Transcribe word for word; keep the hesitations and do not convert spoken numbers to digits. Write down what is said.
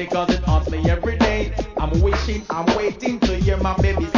because it haunts me every day. I'm wishing, I'm waiting to hear my baby